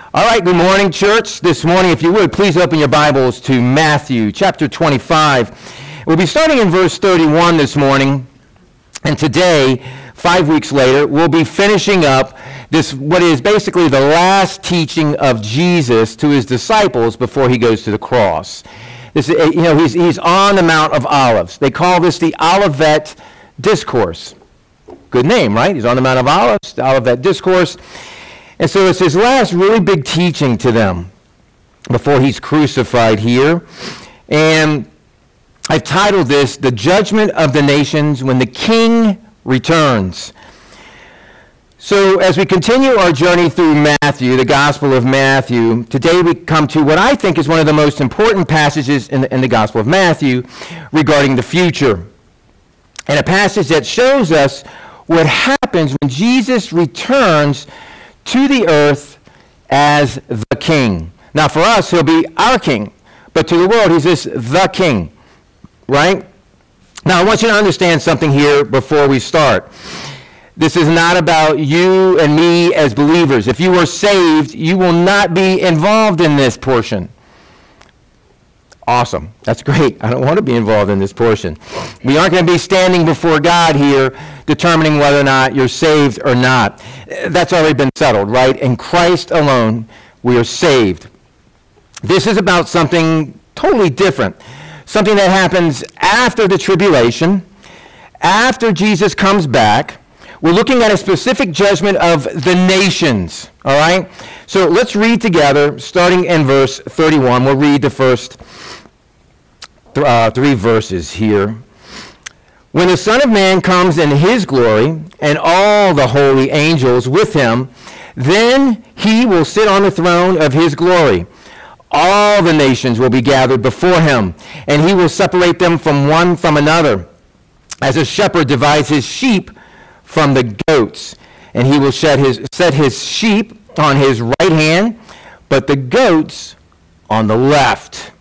All right, good morning, church. This morning, if you would, please open your Bibles to Matthew chapter 25. We'll be starting in verse 31 this morning, and today, 5 weeks later, we'll be finishing up this, what is basically the last teaching of Jesus to his disciples before he goes to the cross. This, he's on the Mount of Olives. They call this the Olivet Discourse. Good name, right? He's on the Mount of Olives, the Olivet Discourse. And so it's his last really big teaching to them before he's crucified here. And I've titled this, The Judgment of the Nations When the King Returns. So as we continue our journey through Matthew, the Gospel of Matthew, today we come to what I think is one of the most important passages in the Gospel of Matthew regarding the future. And a passage that shows us what happens when Jesus returns to the earth as the king. Now for us, he'll be our king, but to the world, he's just the king, right? Now I want you to understand something here before we start. This is not about you and me as believers. If you are saved, you will not be involved in this portion. Awesome. That's great. I don't want to be involved in this portion. We aren't going to be standing before God here determining whether or not you're saved or not. That's already been settled, right? In Christ alone, we are saved. This is about something totally different. Something that happens after the tribulation, after Jesus comes back. We're looking at a specific judgment of the nations, all right? So let's read together, starting in verse 31. We'll read the first 3 verses here. When the Son of Man comes in his glory, and all the holy angels with him, then he will sit on the throne of his glory. All the nations will be gathered before him, and he will separate them from one from another, as a shepherd divides his sheep from the goats. And he will set his sheep on his right hand, but the goats on the left.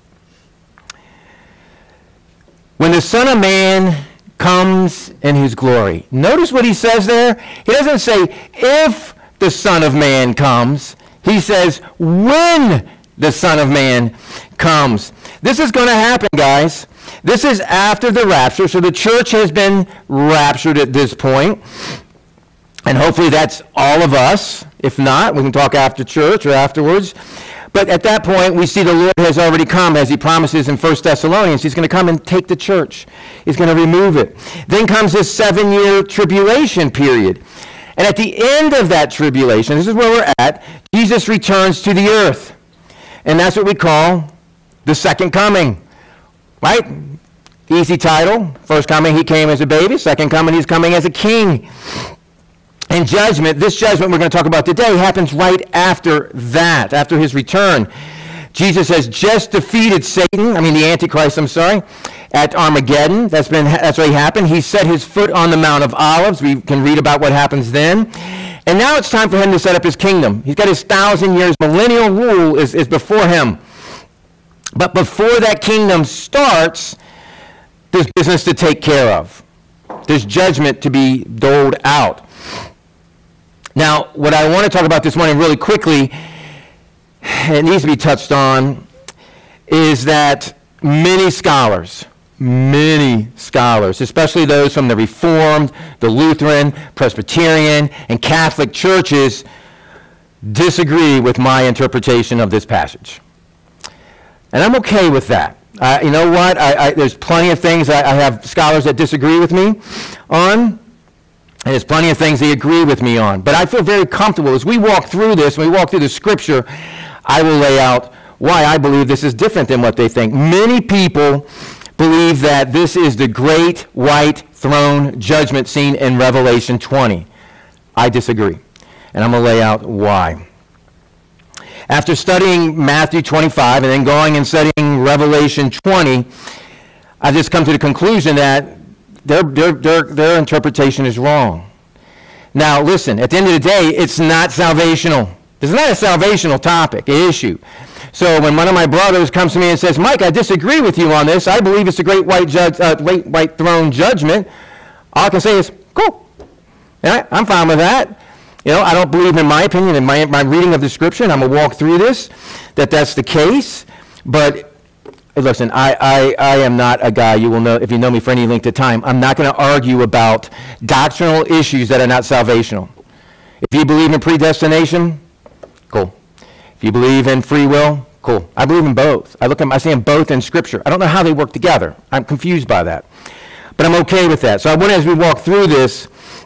When the Son of Man comes in his glory. Notice what he says there. He doesn't say, if the Son of Man comes. He says, when the Son of Man comes. This is going to happen, guys. This is after the rapture. So the church has been raptured at this point. And hopefully that's all of us. If not, we can talk after church or afterwards. But at that point, we see the Lord has already come, as he promises in 1 Thessalonians. He's going to come and take the church. He's going to remove it. Then comes this 7-year tribulation period. And at the end of that tribulation, this is where we're at, Jesus returns to the earth. And that's what we call the second coming. Right? Easy title. First coming, he came as a baby. Second coming, he's coming as a king. And judgment, this judgment we're going to talk about today, happens right after that, after his return. Jesus has just defeated Satan, the Antichrist, at Armageddon. That's already happened. He set his foot on the Mount of Olives. We can read about what happens then. And now it's time for him to set up his kingdom. He's got his 1,000 years. Millennial rule is before him. But before that kingdom starts, there's business to take care of. There's judgment to be doled out. Now, what I want to talk about this morning really quickly, it needs to be touched on, is that many scholars, especially those from the Reformed, the Lutheran, Presbyterian, and Catholic churches, disagree with my interpretation of this passage. And I'm okay with that. You know what? There's plenty of things I have scholars that disagree with me on. And there's plenty of things they agree with me on. But I feel very comfortable. As we walk through this, when we walk through the scripture, I will lay out why I believe this is different than what they think. Many people believe that this is the great white throne judgment scene in Revelation 20. I disagree. And I'm going to lay out why. After studying Matthew 25 and then going and studying Revelation 20, I've just come to the conclusion that their interpretation is wrong. Now, listen, at the end of the day, it's not salvational. This is not a salvational topic, an issue. So when one of my brothers comes to me and says, Mike, I disagree with you on this. I believe it's a great white throne judgment. All I can say is, cool. Yeah, I'm fine with that. I don't believe, in my opinion, in my reading of the Scripture, and I'm going to walk through this, that's the case. But listen, I am not a guy, you will know, if you know me for any length of time, I'm not going to argue about doctrinal issues that are not salvational. If you believe in predestination, cool. If you believe in free will, cool. I believe in both. I see them both in Scripture. I don't know how they work together. I'm confused by that. But I'm okay with that. So I want, as we walk through this,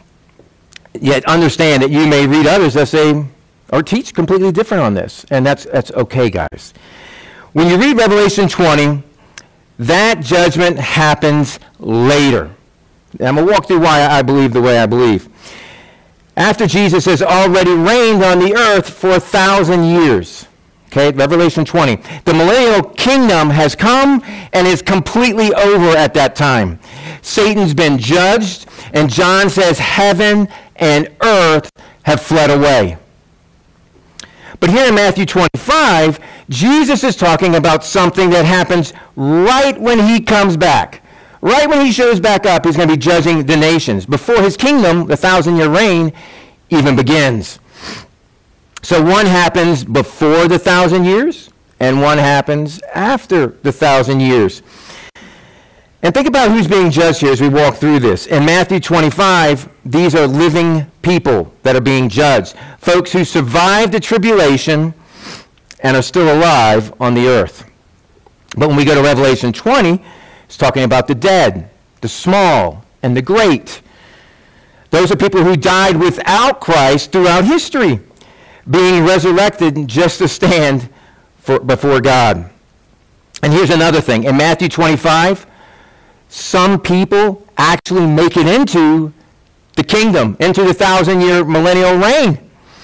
yet understand that you may read others that say, or teach completely different on this. And that's okay, guys. When you read Revelation 20, that judgment happens later. And I'm going to walk through why I believe the way I believe. After Jesus has already reigned on the earth for 1,000 years. Okay, Revelation 20. The millennial kingdom has come and is completely over at that time. Satan's been judged, and John says heaven and earth have fled away. But here in Matthew 25, Jesus is talking about something that happens right when he comes back. Right when he shows back up, he's going to be judging the nations before his kingdom, the 1,000-year reign, even begins. So one happens before the 1,000 years, and one happens after the 1,000 years. And think about who's being judged here as we walk through this. In Matthew 25, these are living people that are being judged. Folks who survived the tribulation and are still alive on the earth. But when we go to Revelation 20, it's talking about the dead, the small, and the great. Those are people who died without Christ throughout history, being resurrected just to stand before God. And here's another thing. In Matthew 25, some people actually make it into the kingdom, into the 1,000-year millennial reign.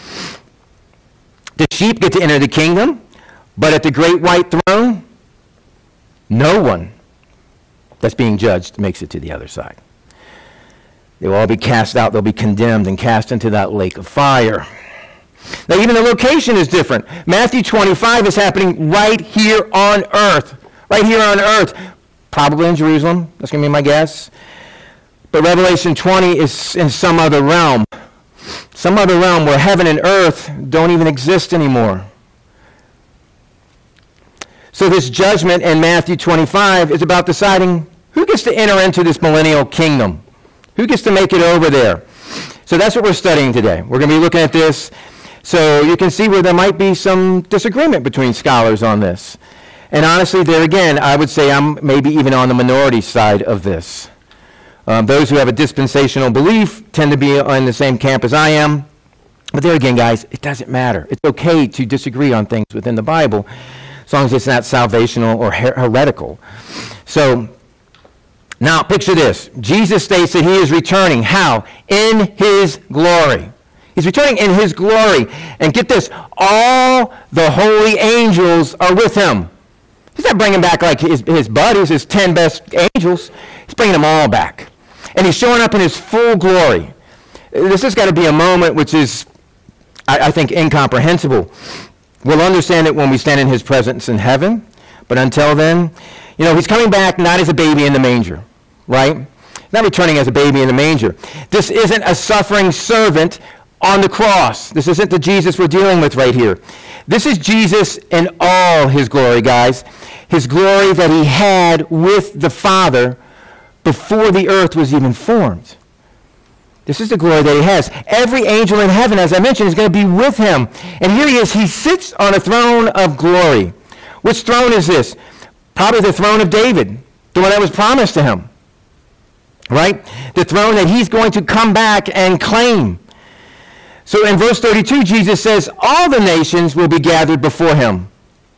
The sheep get to enter the kingdom, but at the great white throne, no one that's being judged makes it to the other side. They will all be cast out. They'll be condemned and cast into that lake of fire. Now, even the location is different. Matthew 25 is happening right here on earth. Right here on earth. Probably in Jerusalem. That's going to be my guess. But Revelation 20 is in some other realm. Some other realm where heaven and earth don't even exist anymore. So this judgment in Matthew 25 is about deciding who gets to enter into this millennial kingdom. Who gets to make it over there? So that's what we're studying today. We're going to be looking at this. So you can see where there might be some disagreement between scholars on this. And honestly, there again, I would say I'm maybe even on the minority side of this. Those who have a dispensational belief tend to be on the same camp as I am. But there again, guys, it doesn't matter. It's okay to disagree on things within the Bible, as long as it's not salvational or heretical. So, now picture this. Jesus states that he is returning. How? In his glory. He's returning in his glory. And get this, all the holy angels are with him. He's not bringing back like his buddies, his 10 best angels. He's bringing them all back. And he's showing up in his full glory. This has got to be a moment which is, I think, incomprehensible. We'll understand it when we stand in his presence in heaven. But until then, he's coming back not as a baby in the manger, right? He's not returning as a baby in the manger. This isn't a suffering servant on the cross. This isn't the Jesus we're dealing with right here. This is Jesus in all his glory, guys. His glory that he had with the Father before the earth was even formed. This is the glory that he has. Every angel in heaven, as I mentioned, is going to be with him. And here he is. He sits on a throne of glory. Which throne is this? Probably the throne of David, the one that was promised to him. Right? The throne that he's going to come back and claim. So in verse 32, Jesus says, all the nations will be gathered before him.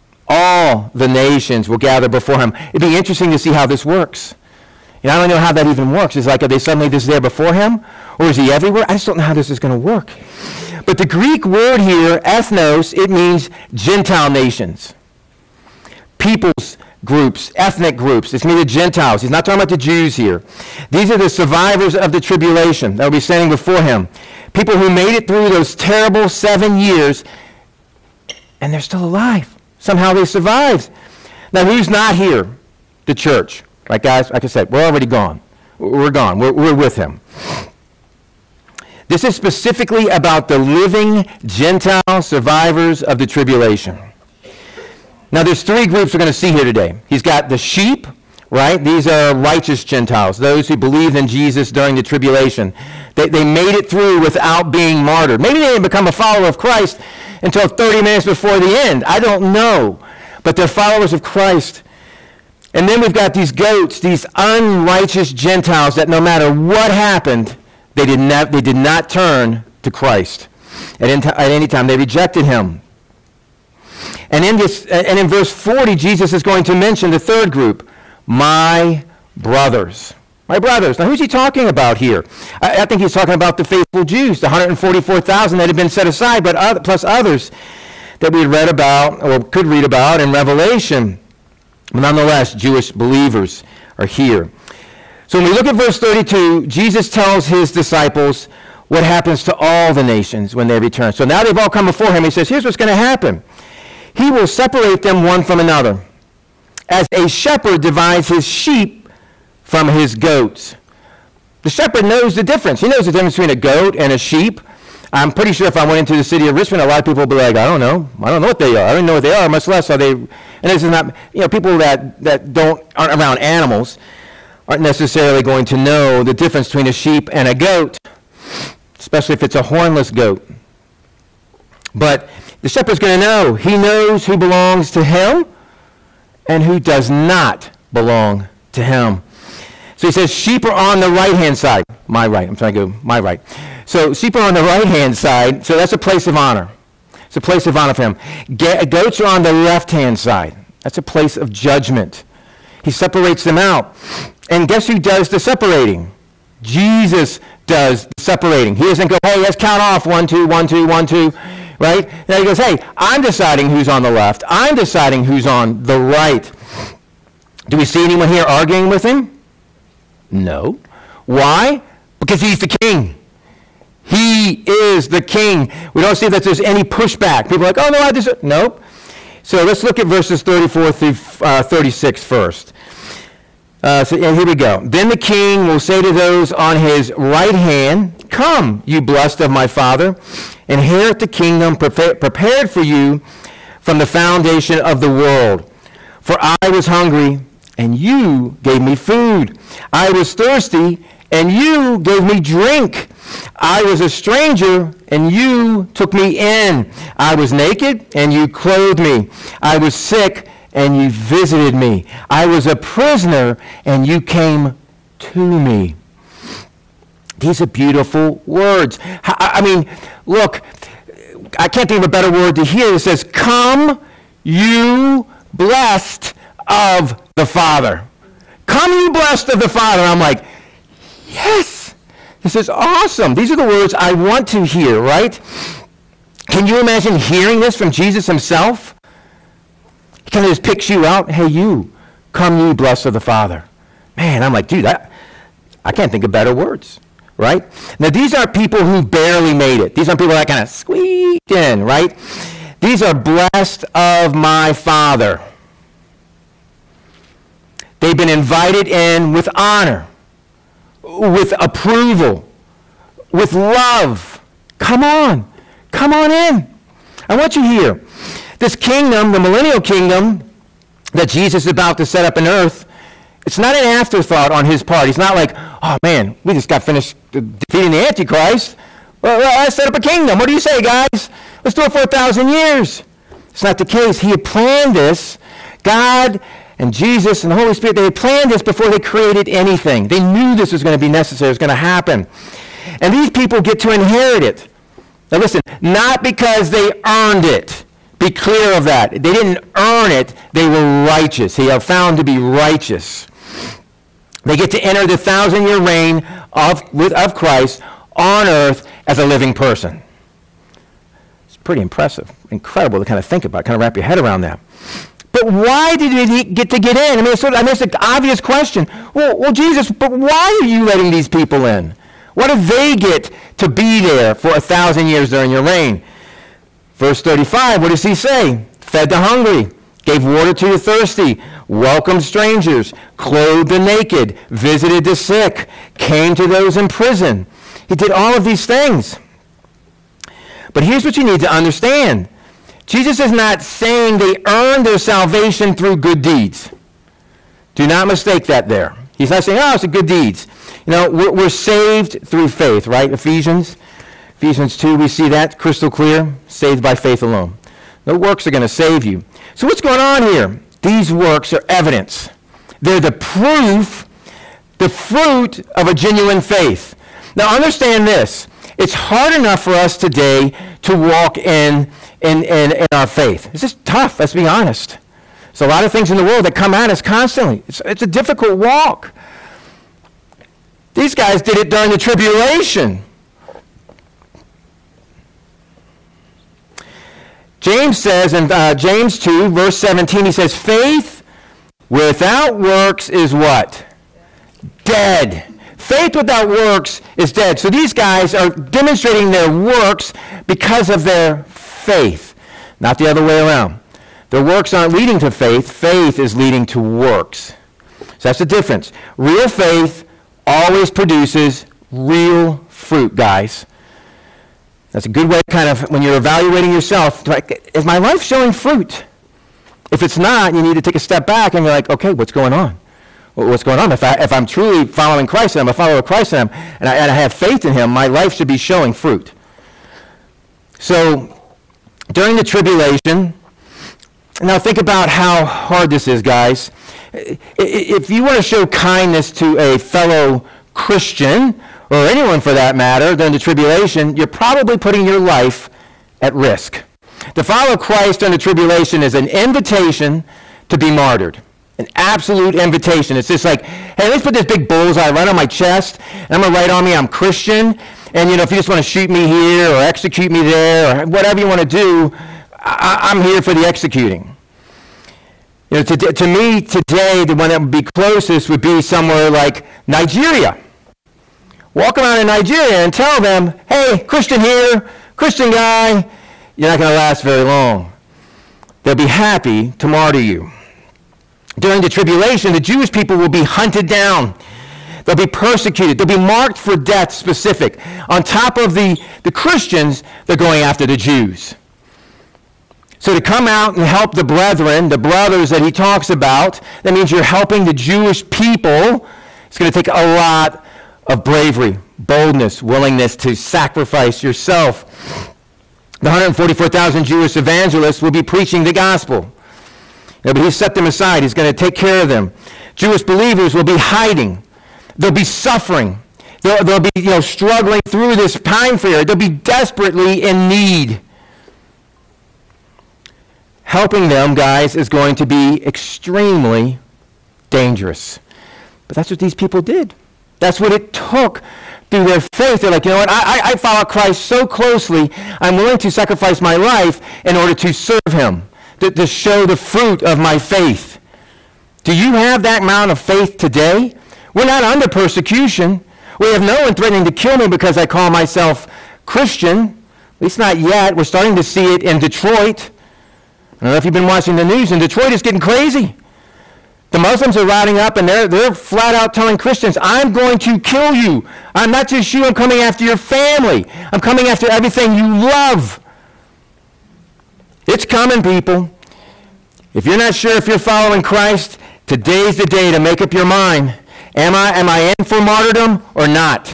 All the nations will gather before him. It'd be interesting to see how this works. I don't know how that even works. It's like, are they suddenly just there before him? Or is he everywhere? I just don't know how this is going to work. But the Greek word here, ethnos, it means Gentile nations. Peoples groups, ethnic groups. It's going to be the Gentiles. He's not talking about the Jews here. These are the survivors of the tribulation that will be standing before him. People who made it through those terrible 7 years, and they're still alive. Somehow they survived. Now, who's not here? The church. Right, guys? Like I said, we're already gone. We're gone. We're with him. This is specifically about the living Gentile survivors of the tribulation. Now, there's three groups we're going to see here today. He's got the sheep, right? These are righteous Gentiles, those who believed in Jesus during the tribulation. They made it through without being martyred. Maybe they didn't become a follower of Christ until 30 minutes before the end. I don't know. But they're followers of Christ. And then we've got these goats, these unrighteous Gentiles that no matter what happened, they did not turn to Christ. At any time, they rejected him. And in verse 40, Jesus is going to mention the third group, my brothers. My brothers. Now, who's he talking about here? I think he's talking about the faithful Jews, the 144,000 that had been set aside, but plus others that we had read about or could read about in Revelation. But nonetheless, Jewish believers are here. So when we look at verse 32, Jesus tells his disciples what happens to all the nations when they return. So now they've all come before him. He says, here's what's going to happen. He will separate them one from another, as a shepherd divides his sheep from his goats. The shepherd knows the difference. He knows the difference between a goat and a sheep. I'm pretty sure if I went into the city of Richmond, a lot of people would be like, I don't know what they are. I don't know what they are, much less are they. And this is not, people that aren't around animals aren't necessarily going to know the difference between a sheep and a goat, especially if it's a hornless goat. But the shepherd's going to know. He knows who belongs to him and who does not belong to him. So he says, sheep are on the right-hand side. My right. I'm trying to go my right. So sheep are on the right-hand side. So that's a place of honor. It's a place of honor for him. Goats are on the left-hand side. That's a place of judgment. He separates them out. And guess who does the separating? Jesus does the separating. He doesn't go, hey, let's count off 1, 2, 1, 2, 1, 2. Right? Now he goes, hey, I'm deciding who's on the left. I'm deciding who's on the right. Do we see anyone here arguing with him? No. Why? Because he's the king. He is the king. We don't see that there's any pushback. People are like, oh, no, I deserve. Nope. So let's look at verses 34 through 36 first. And here we go. Then the king will say to those on his right hand, come, you blessed of my Father, inherit the kingdom prepared for you from the foundation of the world. For I was hungry, and you gave me food. I was thirsty, and you gave me drink. I was a stranger, and you took me in. I was naked, and you clothed me. I was sick, and you visited me. I was a prisoner, and you came to me. These are beautiful words. I mean, look, I can't think of a better word to hear. It says, come, you blessed of the Father. Come, you blessed of the Father. I'm like, yes, this is awesome. These are the words I want to hear, right? Can you imagine hearing this from Jesus himself? He kind of just picks you out. Hey, you, come, you blessed of the Father. Man, I'm like, dude, I can't think of better words. Right? Now, these are people who barely made it. These are people that kind of squeaked in, right? These are blessed of my Father. They've been invited in with honor, with approval, with love. Come on in. I want you here. This kingdom, the millennial kingdom that Jesus is about to set up on earth, it's not an afterthought on his part. He's not like, oh man, we just got finished defeating the Antichrist. Well, let's set up a kingdom. What do you say, guys? Let's do it for 1,000 years. It's not the case. He had planned this. God and Jesus and the Holy Spirit, they had planned this before they created anything. They knew this was going to be necessary. It was going to happen. And these people get to inherit it. Now listen, not because they earned it. Be clear of that. They didn't earn it. They were righteous. They are found to be righteous. They get to enter the 1,000-year reign of Christ on earth as a living person. It's pretty impressive, incredible to kind of think about, kind of wrap your head around that. But why did he get in? I mean, it's an obvious question. Well, Jesus, but why are you letting these people in? What do they get to be there for 1,000 years during your reign? Verse 35, what does he say? Fed the hungry, gave water to the thirsty, welcomed strangers, clothed the naked, visited the sick, came to those in prison. He did all of these things. But here's what you need to understand. Jesus is not saying they earned their salvation through good deeds. Do not mistake that there. He's not saying, oh, it's a good deeds. You know, we're saved through faith, right? Ephesians 2, we see that crystal clear. Saved by faith alone. No works are going to save you. So what's going on here? These works are evidence. They're the proof, the fruit of a genuine faith. Now understand this. It's hard enough for us today to walk in our faith. It's just tough, let's be honest. There's a lot of things in the world that come at us constantly. It's a difficult walk. These guys did it during the tribulation. James says in James 2, verse 17, he says, faith without works is what? Dead. Faith without works is dead. So these guys are demonstrating their works because of their faith, not the other way around. Their works aren't leading to faith. Faith is leading to works. So that's the difference. Real faith always produces real fruit, guys. That's a good way kind of, when you're evaluating yourself, like, is my life showing fruit? If it's not, you need to take a step back and be like, okay, what's going on? What's going on? If I'm truly following Christ and I'm a follower of Christ and I have faith in him, my life should be showing fruit. So during the tribulation, now think about how hard this is, guys. If you want to show kindness to a fellow Christian, or anyone for that matter, during the tribulation, you're probably putting your life at risk. To follow Christ during the tribulation is an invitation to be martyred. An absolute invitation. It's just like, hey, let's put this big bullseye right on my chest, and I'm going to write on me I'm Christian, and you know, if you just want to shoot me here or execute me there or whatever you want to do, I'm here for the executing. You know, to me today, the one that would be closest would be somewhere like Nigeria. Walk around in Nigeria and tell them, hey, Christian here, Christian guy, you're not going to last very long. They'll be happy to martyr you. During the tribulation, the Jewish people will be hunted down. They'll be persecuted. They'll be marked for death specific. On top of the Christians, they're going after the Jews. So to come out and help the brethren, the brothers that he talks about, that means you're helping the Jewish people. It's going to take a lot of bravery, boldness, willingness to sacrifice yourself. The 144,000 Jewish evangelists will be preaching the gospel. Yeah, but he set them aside. He's going to take care of them. Jewish believers will be hiding. They'll be suffering. They'll be struggling through this time period. They'll be desperately in need. Helping them, guys, is going to be extremely dangerous. But that's what these people did. That's what it took through their faith. They're like, you know what, I follow Christ so closely, I'm willing to sacrifice my life in order to serve him, to show the fruit of my faith. Do you have that amount of faith today? We're not under persecution. We have no one threatening to kill me because I call myself Christian. At least not yet. We're starting to see it in Detroit. I don't know if you've been watching the news. In Detroit, it's getting crazy. The Muslims are riding up and they're flat out telling Christians, I'm going to kill you. I'm not just you, I'm coming after your family. I'm coming after everything you love. It's coming, people. If you're not sure if you're following Christ, today's the day to make up your mind. Am I in for martyrdom or not?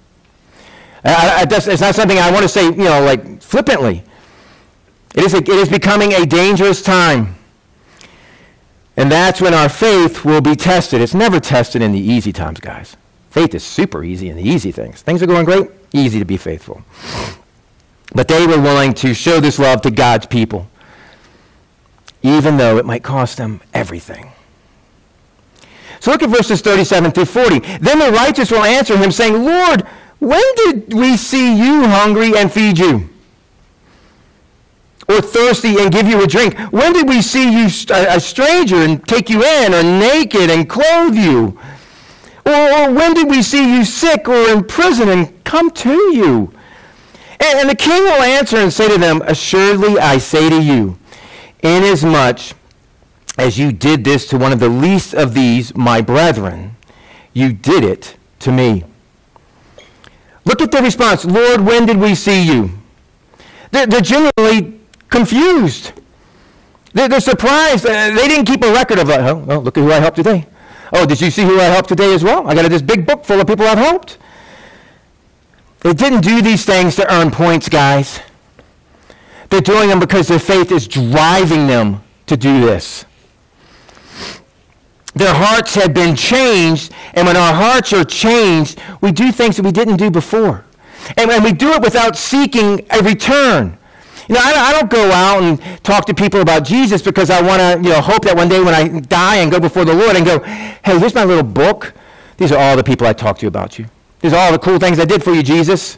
It's not something I want to say, like flippantly. It is becoming a dangerous time. And that's when our faith will be tested. It's never tested in the easy times, guys. Faith is super easy in the easy things. Things are going great, easy to be faithful. But they were willing to show this love to God's people, even though it might cost them everything. So look at verses 37 through 40. Then the righteous will answer him, saying, Lord, when did we see you hungry and feed you? Or thirsty and give you a drink? When did we see you a stranger and take you in, or naked and clothe you? Or when did we see you sick or in prison and come to you? And the king will answer and say to them, assuredly I say to you, inasmuch as you did this to one of the least of these, my brethren, you did it to me. Look at their response. Lord, when did we see you? They're genuinely confused. They're surprised. They didn't keep a record of, oh, look at who I helped today. Oh, did you see who I helped today as well? I got this big book full of people I've helped. They didn't do these things to earn points, guys. They're doing them because their faith is driving them to do this. Their hearts have been changed, and when our hearts are changed, we do things that we didn't do before. And we do it without seeking a return. You know, I don't go out and talk to people about Jesus because I want to, hope that one day when I die and go before the Lord and go, hey, here's my little book. These are all the people I talked to about you. These are all the cool things I did for you, Jesus.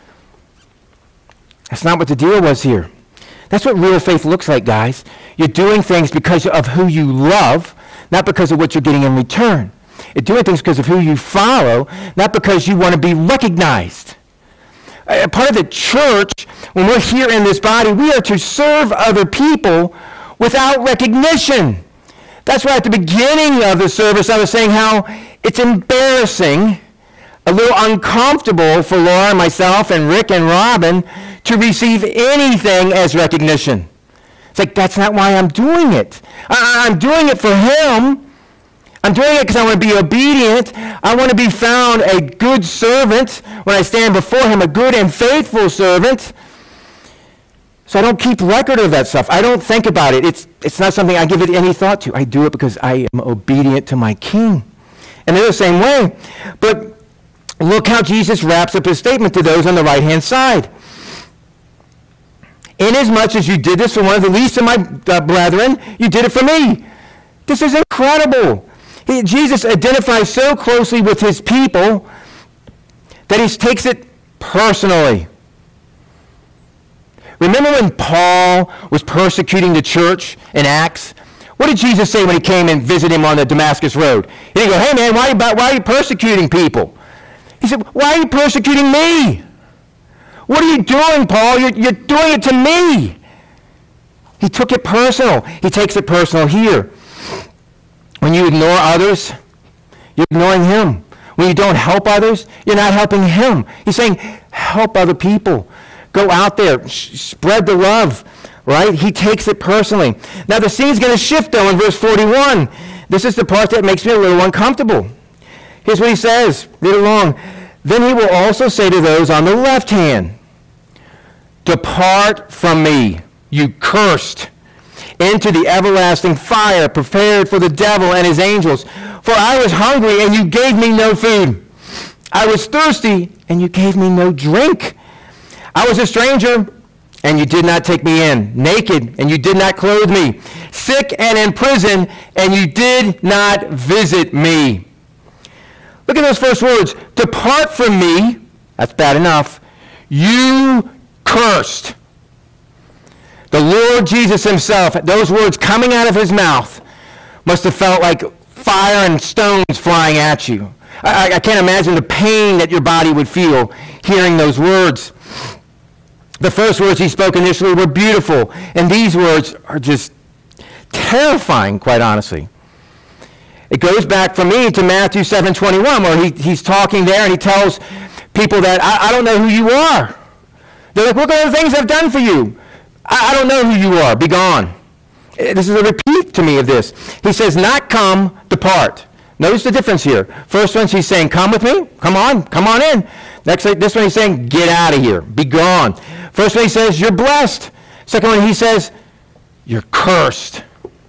That's not what the deal was here. That's what real faith looks like, guys. You're doing things because of who you love, not because of what you're getting in return. You're doing things because of who you follow, not because you want to be recognized. Part of the church, when we're here in this body, we are to serve other people without recognition. That's why at the beginning of the service I was saying how it's embarrassing, a little uncomfortable for Laura, myself, and Rick and Robin to receive anything as recognition. It's like, that's not why I'm doing it. I'm doing it for him. I'm doing it because I want to be obedient. I want to be found a good servant when I stand before him, a good and faithful servant. So I don't keep record of that stuff. I don't think about it. It's not something I give it any thought to. I do it because I am obedient to my King. And they're the same way. But look how Jesus wraps up his statement to those on the right-hand side. Inasmuch as you did this for one of the least of my brethren, you did it for me. This is incredible. Jesus identifies so closely with his people that he takes it personally. Remember when Paul was persecuting the church in Acts? What did Jesus say when he came and visited him on the Damascus road? He didn't go, hey man, why are you persecuting people? He said, why are you persecuting me? What are you doing, Paul? You're doing it to me. He took it personal. He takes it personal here. When you ignore others, you're ignoring him. When you don't help others, you're not helping him. He's saying, help other people. Go out there. Spread the love. Right? He takes it personally. Now the scene's going to shift, though, in verse 41. This is the part that makes me a little uncomfortable. Here's what he says. Read along. Then he will also say to those on the left hand, depart from me, you cursed, into the everlasting fire prepared for the devil and his angels. For I was hungry, and you gave me no food. I was thirsty, and you gave me no drink. I was a stranger, and you did not take me in. Naked, and you did not clothe me. Sick and in prison, and you did not visit me. Look at those first words. Depart from me. That's bad enough. You cursed. The Lord Jesus himself, those words coming out of his mouth must have felt like fire and stones flying at you. I can't imagine the pain that your body would feel hearing those words. The first words he spoke initially were beautiful, and these words are just terrifying, quite honestly. It goes back for me to Matthew 7:21, where he's talking there and he tells people that, I don't know who you are. They're like, look at all the things I've done for you. I don't know who you are. Be gone. This is a repeat to me of this. He says, not come, depart. Notice the difference here. First one, he's saying, come with me. Come on in. Next, this one, he's saying, get out of here. Be gone. First one, he says, you're blessed. Second one, he says, you're cursed.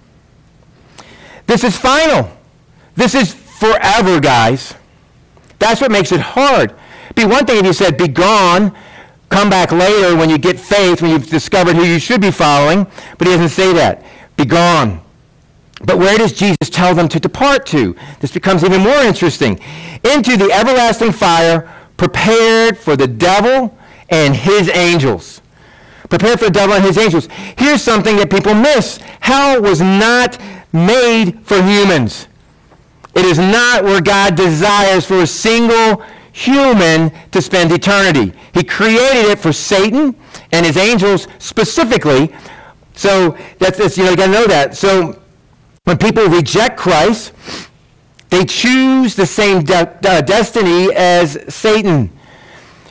This is final. This is forever, guys. That's what makes it hard. It'd be one thing if you said, be gone, come back later when you get faith, when you've discovered who you should be following, but he doesn't say that. Be gone. But where does Jesus tell them to depart to? This becomes even more interesting. Into the everlasting fire prepared for the devil and his angels. Prepared for the devil and his angels. Here's something that people miss. Hell was not made for humans. It is not where God desires for a single human to spend eternity. He created it for Satan and his angels specifically. So that's you got to know that. So when people reject Christ, they choose the same destiny as Satan.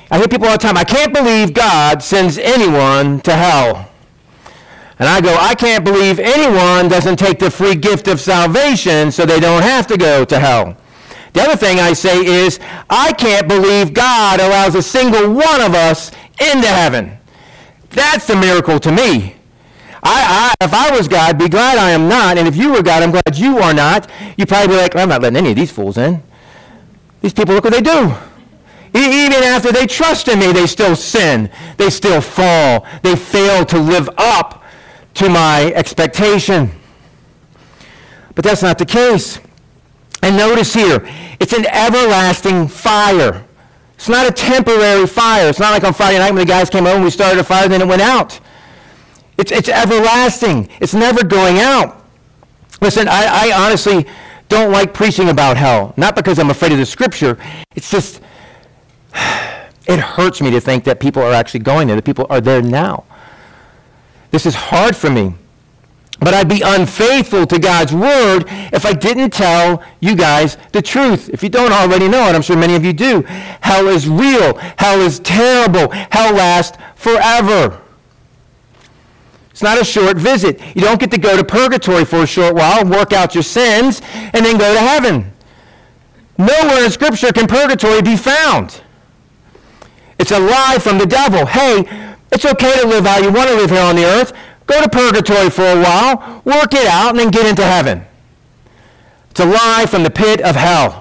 I hear people all the time, I can't believe God sends anyone to hell. And I go, I can't believe anyone doesn't take the free gift of salvation so they don't have to go to hell. The other thing I say is, I can't believe God allows a single one of us into heaven. That's the miracle to me. If I was God, I'd be glad I am not. And if you were God, I'm glad you are not. You'd probably be like, I'm not letting any of these fools in. These people, look what they do. Even after they trust in me, they still sin. They still fall. They fail to live up to my expectation. But that's not the case. And notice here, it's an everlasting fire. It's not a temporary fire. It's not like on Friday night when the guys came over and we started a fire, then it went out. It's everlasting. It's never going out. Listen, I honestly don't like preaching about hell. Not because I'm afraid of the Scripture. It's just, it hurts me to think that people are actually going there, that people are there now. This is hard for me. But I'd be unfaithful to God's word if I didn't tell you guys the truth. If you don't already know it, I'm sure many of you do. Hell is real. Hell is terrible. Hell lasts forever. It's not a short visit. You don't get to go to purgatory for a short while, work out your sins, and then go to heaven. Nowhere in Scripture can purgatory be found. It's a lie from the devil. Hey, it's okay to live how you want to live here on the earth. Go to purgatory for a while, work it out, and then get into heaven. It's a lie from the pit of hell.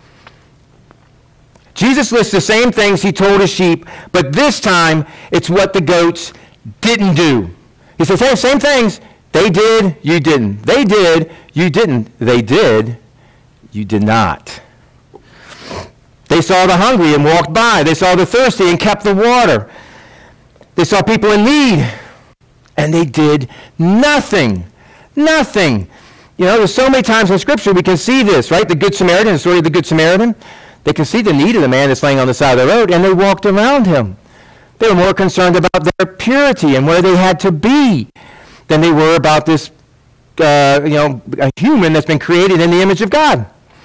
Jesus lists the same things he told his sheep, but this time it's what the goats didn't do. He says, hey, same things. They did, you didn't. They did, you didn't. They did, you did not. They saw the hungry and walked by. They saw the thirsty and kept the water. They saw people in need, and they did nothing. Nothing. You know, there's so many times in Scripture we can see this, right? The Good Samaritan, the story of the Good Samaritan. They can see the need of the man that's laying on the side of the road, and they walked around him. They were more concerned about their purity and where they had to be than they were about this, a human that's been created in the image of God.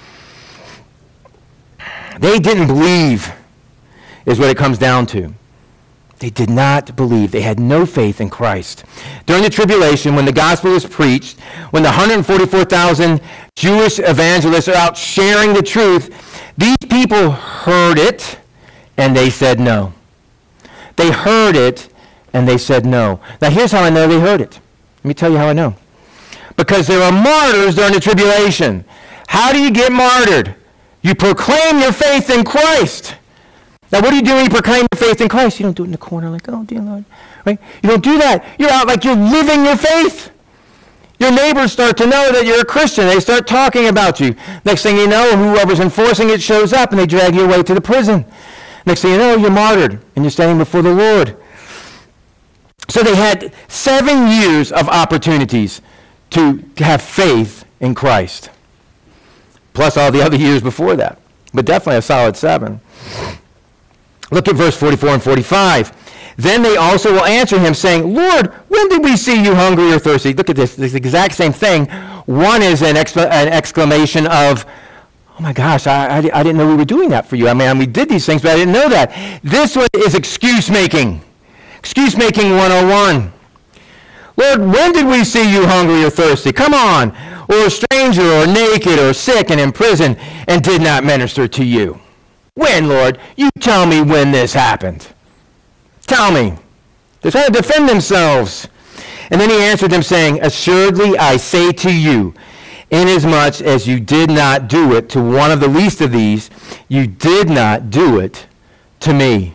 They didn't believe, is what it comes down to. They did not believe. They had no faith in Christ. During the tribulation, when the gospel is preached, when the 144,000 Jewish evangelists are out sharing the truth, these people heard it and they said no. They heard it and they said no. Now here's how I know they heard it. Let me tell you how I know. Because there are martyrs during the tribulation. How do you get martyred? You proclaim your faith in Christ. Now, what do you do when you proclaim your faith in Christ? You don't do it in the corner like, oh, dear Lord. Right? You don't do that. You're out like you're living your faith. Your neighbors start to know that you're a Christian. They start talking about you. Next thing you know, whoever's enforcing it shows up, and they drag you away to the prison. Next thing you know, you're martyred, and you're standing before the Lord. So they had 7 years of opportunities to have faith in Christ, plus all the other years before that, but definitely a solid 7. Look at verse 44 and 45. Then they also will answer him, saying, Lord, when did we see you hungry or thirsty? Look at this. It's the exact same thing. One is an exclamation of, oh my gosh, I didn't know we were doing that for you. I mean, we did these things, but I didn't know that. This one is excuse-making. Excuse-making 101. Lord, when did we see you hungry or thirsty? Come on. Or a stranger or naked or sick and in prison and did not minister to you. When, Lord? You tell me when this happened. Tell me. They're trying to defend themselves. And then he answered them, saying, Assuredly I say to you, inasmuch as you did not do it to one of the least of these, you did not do it to me.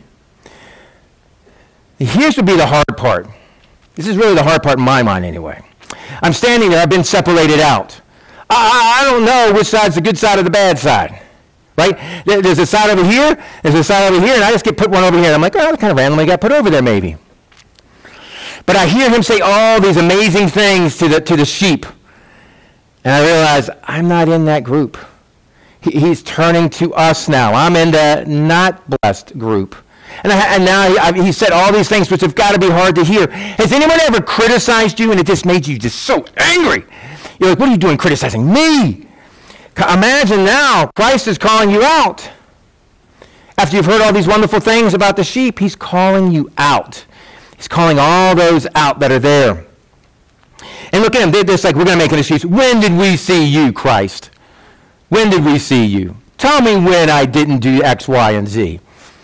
Here's would be the hard part. This is really the hard part in my mind anyway. I'm standing there. I've been separated out. I don't know which side's the good side or the bad side. Right? There's a side over here, there's a side over here, and I just get put one over here. And I'm like, oh, kind of randomly got put over there maybe. But I hear him say all these amazing things to the sheep. And I realize I'm not in that group. He's turning to us now. I'm in the not blessed group. And now he said all these things which have got to be hard to hear. Has anyone ever criticized you and it just made you just so angry? You're like, what are you doing criticizing me? Imagine now, Christ is calling you out. After you've heard all these wonderful things about the sheep, he's calling you out. He's calling all those out that are there. And look at them. They're just like, we're going to make an excuse. When did we see you, Christ? When did we see you? Tell me when I didn't do X, Y, and Z.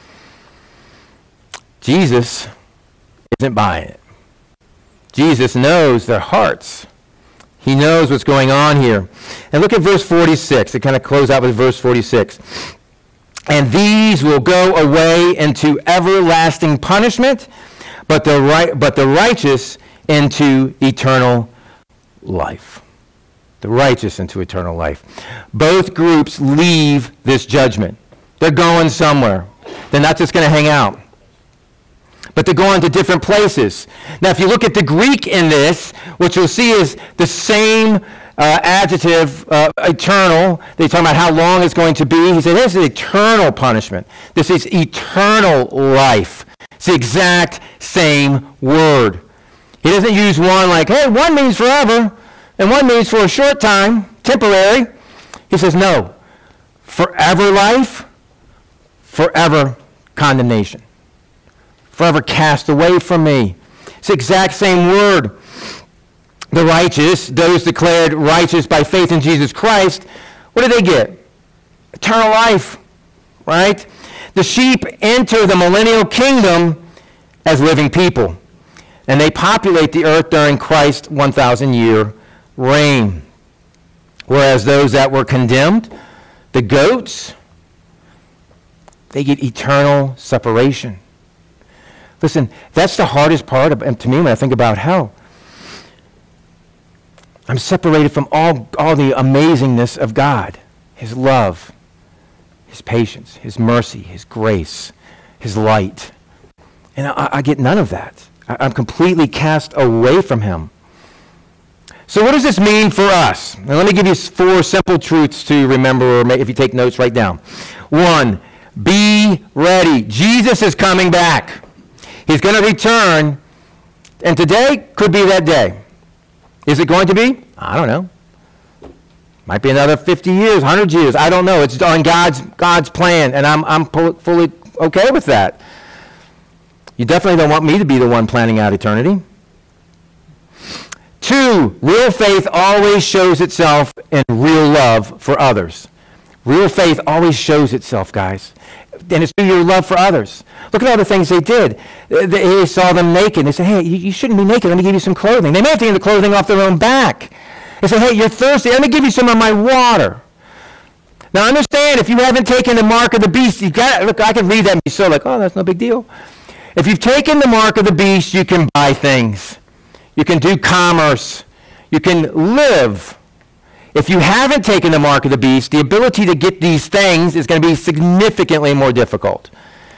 Jesus isn't buying it. Jesus knows their hearts. He knows what's going on here. And look at verse 46. To kind of close out with verse 46. And these will go away into everlasting punishment, but the righteous into eternal life. The righteous into eternal life. Both groups leave this judgment. They're going somewhere. They're not just going to hang out, but they're going to different places. Now, if you look at the Greek in this, what you'll see is the same adjective, eternal. They talk about how long it's going to be. He said, this is eternal punishment. This is eternal life. It's the exact same word. He doesn't use one like, hey, one means forever, and one means for a short time, temporary. He says, no, forever life, forever condemnation. Forever cast away from me. It's the exact same word. The righteous, those declared righteous by faith in Jesus Christ, what do they get? Eternal life, right? The sheep enter the millennial kingdom as living people, and they populate the earth during Christ's 1,000-year reign. Whereas those that were condemned, the goats, they get eternal separation. Listen, that's the hardest part to me when I think about hell. I'm separated from all the amazingness of God, his love, his patience, his mercy, his grace, his light. And I get none of that. I'm completely cast away from him. So what does this mean for us? Now let me give you 4 simple truths to remember, or if you take notes, write down. 1, be ready. Jesus is coming back. He's going to return, and today could be that day. Is it going to be? I don't know. Might be another 50 years, 100 years. I don't know. It's on God's plan, and I'm fully okay with that. You definitely don't want me to be the one planning out eternity. 2, real faith always shows itself in real love for others. Real faith always shows itself, guys. And it's through your love for others. Look at all the things they did. They saw them naked. They said, hey, you shouldn't be naked. Let me give you some clothing. They may have taken the clothing off their own back. They said, hey, you're thirsty. Let me give you some of my water. Now, understand, if you haven't taken the mark of the beast, you got look, I can read that and be so like, oh, that's no big deal. If you've taken the mark of the beast, you can buy things. You can do commerce. You can live. If you haven't taken the mark of the beast, the ability to get these things is going to be significantly more difficult.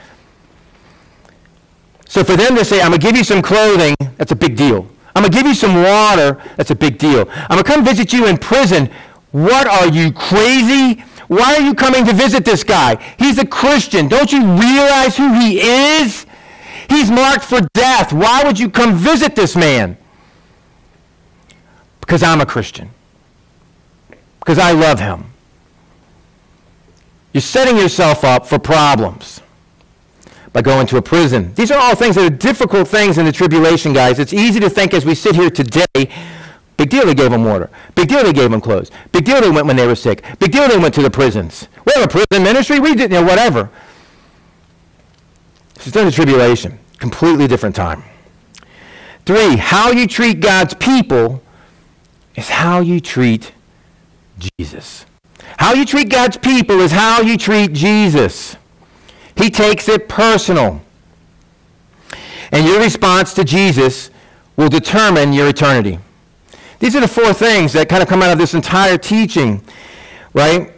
So for them to say, I'm going to give you some clothing, that's a big deal. I'm going to give you some water, that's a big deal. I'm going to come visit you in prison. What, are you crazy? Why are you coming to visit this guy? He's a Christian. Don't you realize who he is? He's marked for death. Why would you come visit this man? Because I'm a Christian. Because I love him. You're setting yourself up for problems by going to a prison. These are all things that are difficult things in the tribulation, guys. It's easy to think as we sit here today, big deal they gave them water. Big deal they gave them clothes. Big deal they went when they were sick. Big deal they went to the prisons. We have a prison ministry. We did, whatever. This is during the tribulation. Completely different time. 3, how you treat God's people is how you treat Jesus. How you treat God's people is how you treat Jesus. He takes it personal. And your response to Jesus will determine your eternity. These are the 4 things that kind of come out of this entire teaching, right?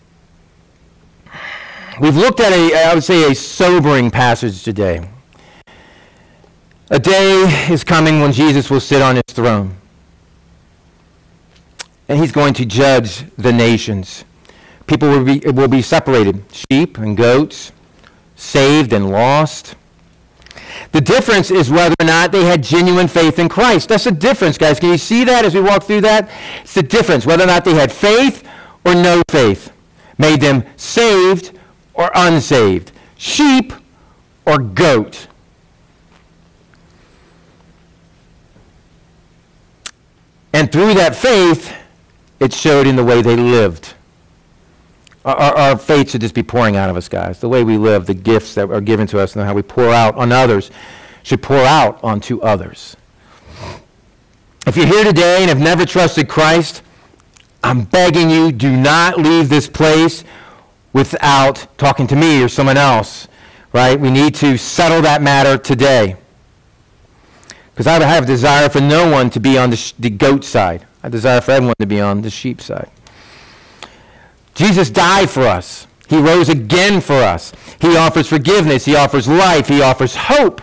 We've looked at I would say, a sobering passage today. A day is coming when Jesus will sit on his throne. And he's going to judge the nations. People will be separated, sheep and goats, saved and lost. The difference is whether or not they had genuine faith in Christ. That's the difference, guys. Can you see that as we walk through that? It's the difference, whether or not they had faith or no faith. Made them saved or unsaved, sheep or goat? And through that faith, it showed in the way they lived. Our faith should just be pouring out of us, guys. The way we live, the gifts that are given to us and how we pour out on others should pour out onto others. If you're here today and have never trusted Christ, I'm begging you, do not leave this place without talking to me or someone else, right? We need to settle that matter today. Because I have a desire for no one to be on the goat side. I desire for everyone to be on the sheep side. Jesus died for us. He rose again for us. He offers forgiveness. He offers life. He offers hope.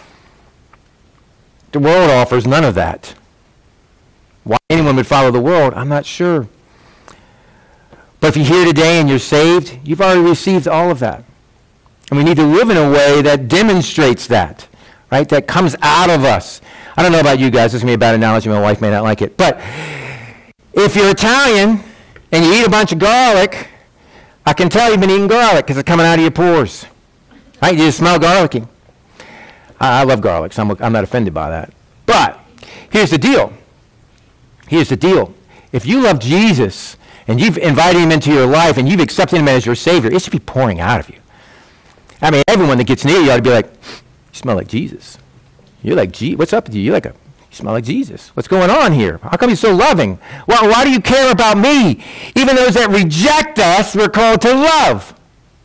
The world offers none of that. Why anyone would follow the world, I'm not sure. But if you're here today and you're saved, you've already received all of that. And we need to live in a way that demonstrates that, right? That comes out of us. I don't know about you guys. This is going to be a bad analogy. My wife may not like it. But if you're Italian and you eat a bunch of garlic, I can tell you've been eating garlic because it's coming out of your pores. Right? You just smell garlicky. I love garlic, so I'm not offended by that. But here's the deal. Here's the deal. If you love Jesus and you've invited him into your life and you've accepted him as your Savior, it should be pouring out of you. I mean, everyone that gets near you ought to be like, you smell like Jesus. You're like, what's up with you? You smell like Jesus. What's going on here? How come you're so loving? Well, why do you care about me? Even those that reject us, we're called to love.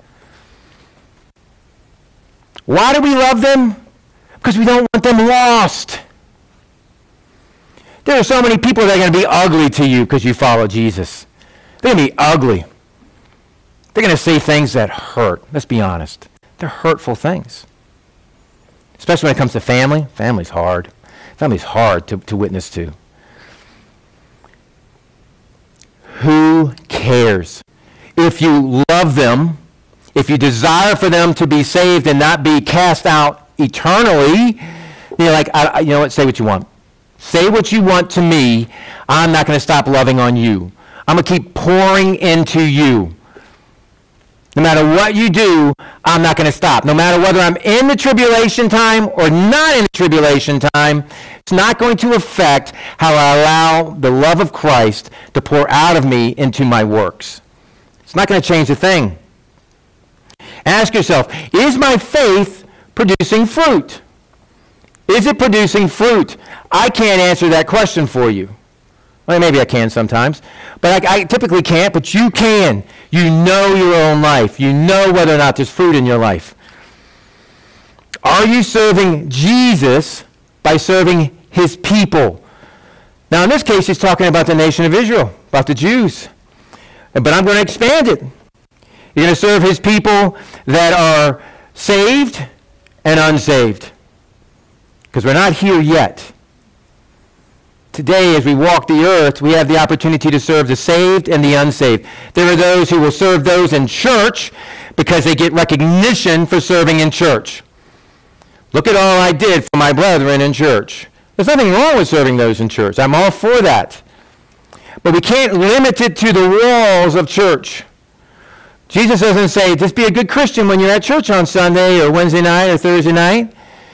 Why do we love them? Because we don't want them lost. There are so many people that are going to be ugly to you because you follow Jesus. They're going to be ugly. They're going to say things that hurt. Let's be honest. They're hurtful things. Especially when it comes to family. Family's hard. Family's hard to witness to. Who cares? If you love them, if you desire for them to be saved and not be cast out eternally, you're like, you know what, say what you want. Say what you want to me. I'm not going to stop loving on you. I'm going to keep pouring into you. No matter what you do, I'm not going to stop. No matter whether I'm in the tribulation time or not in the tribulation time, it's not going to affect how I allow the love of Christ to pour out of me into my works. It's not going to change a thing. Ask yourself, is my faith producing fruit? Is it producing fruit? I can't answer that question for you. Well, maybe I can sometimes, but I typically can't, but you can. You know your own life. You know whether or not there's fruit in your life. Are you serving Jesus by serving his people? Now, in this case, he's talking about the nation of Israel, about the Jews. But I'm going to expand it. You're going to serve his people that are saved and unsaved. Because we're not here yet. Today, as we walk the earth, we have the opportunity to serve the saved and the unsaved. There are those who will serve those in church because they get recognition for serving in church. Look at all I did for my brethren in church. There's nothing wrong with serving those in church. I'm all for that. But we can't limit it to the walls of church. Jesus doesn't say, just be a good Christian when you're at church on Sunday or Wednesday night or Thursday night.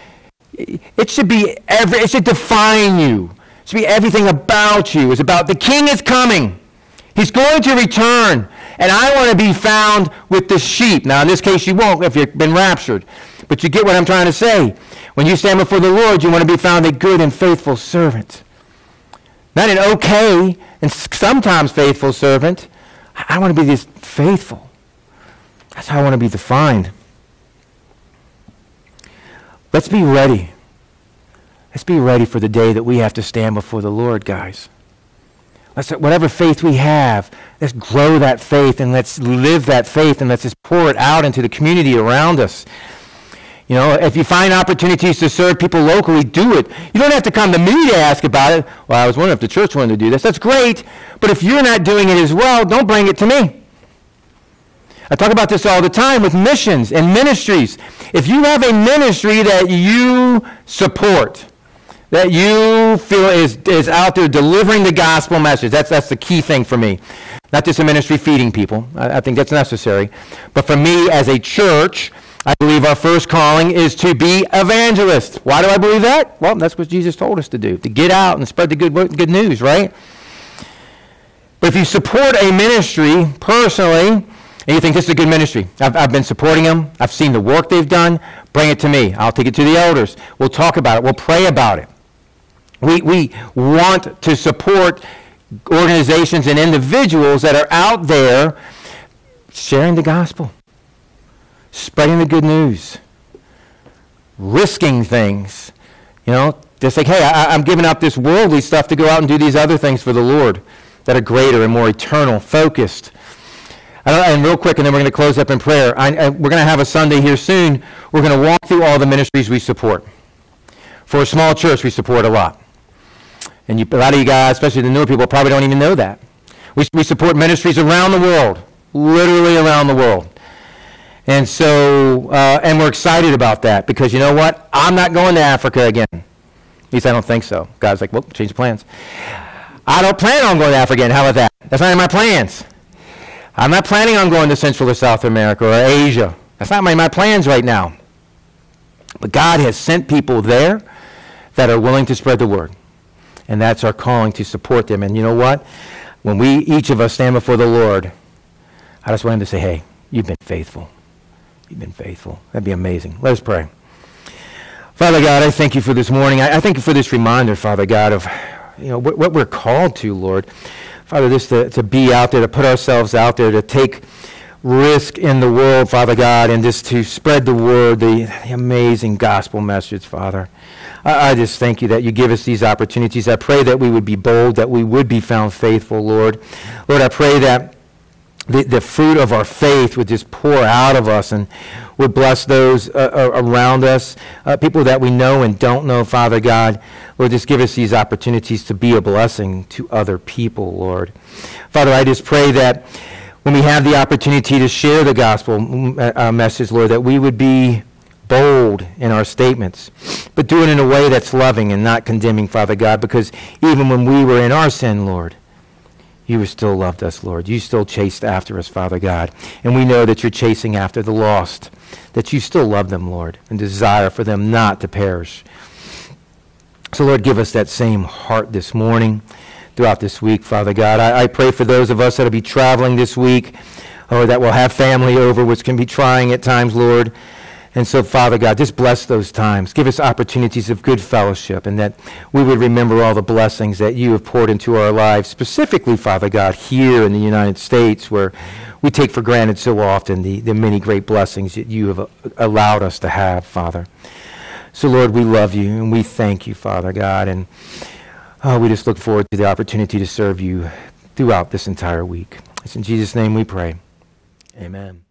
It should define you. It should be everything about you. It's about the King is coming. He's going to return. And I want to be found with the sheep. Now, in this case, you won't if you've been raptured. But you get what I'm trying to say. When you stand before the Lord, you want to be found a good and faithful servant. Not an okay and sometimes faithful servant. I want to be this faithful. That's how I want to be defined. Let's be ready. Let's be ready for the day that we have to stand before the Lord, guys. Whatever faith we have, let's grow that faith and let's live that faith and let's just pour it out into the community around us. You know, if you find opportunities to serve people locally, do it. You don't have to come to me to ask about it. Well, I was wondering if the church wanted to do this. That's great. But if you're not doing it as well, don't bring it to me. I talk about this all the time with missions and ministries. If you have a ministry that you support, that you feel is out there delivering the gospel message, that's the key thing for me. Not just a ministry feeding people. I think that's necessary. But for me as a church, I believe our first calling is to be evangelists. Why do I believe that? Well, that's what Jesus told us to do, to get out and spread the good news, right? But if you support a ministry personally, and you think this is a good ministry, I've been supporting them, I've seen the work they've done, bring it to me. I'll take it to the elders. We'll talk about it. We'll pray about it. We want to support organizations and individuals that are out there sharing the gospel, spreading the good news, risking things. Just like, hey, I'm giving up this worldly stuff to go out and do these other things for the Lord that are greater and more eternal, focused. And real quick, and then we're going to close up in prayer. We're going to have a Sunday here soon. We're going to walk through all the ministries we support. For a small church, we support a lot. And a lot of you guys, especially the newer people, probably don't even know that. We support ministries around the world, literally around the world. And so, and we're excited about that because you know what? I'm not going to Africa again. At least I don't think so. God's like, well, change the plans. I don't plan on going to Africa again. How about that? That's not in my plans. I'm not planning on going to Central or South America or Asia. That's not my plans right now. But God has sent people there that are willing to spread the word. And that's our calling, to support them. And you know what? When each of us stand before the Lord, I just want him to say, hey, you've been faithful. You've been faithful. That'd be amazing. Let us pray. Father God, I thank you for this morning. I thank you for this reminder, Father God, of what we're called to, Lord. Father, just to be out there, to put ourselves out there, to take risk in the world, Father God, and just to spread the word, the amazing gospel message, Father. I just thank you that you give us these opportunities. I pray that we would be bold, that we would be found faithful, Lord. Lord, I pray that the fruit of our faith would just pour out of us and would bless those around us, people that we know and don't know, Father God. Lord, just give us these opportunities to be a blessing to other people, Lord. Father, I just pray that when we have the opportunity to share the gospel message, Lord, that we would be bold in our statements, but do it in a way that's loving and not condemning, Father God, because even when we were in our sin, Lord, you still loved us, Lord. You still chased after us, Father God. And we know that you're chasing after the lost, that you still love them, Lord, and desire for them not to perish. So, Lord, give us that same heart this morning, throughout this week, Father God. I pray for those of us that will be traveling this week, or that will have family over, which can be trying at times, Lord. And so, Father God, just bless those times. Give us opportunities of good fellowship, and that we would remember all the blessings that you have poured into our lives, specifically, Father God, here in the United States, where we take for granted so often the many great blessings that you have allowed us to have, Father. So, Lord, we love you, and we thank you, Father God, and we just look forward to the opportunity to serve you throughout this entire week. It's in Jesus' name we pray. Amen.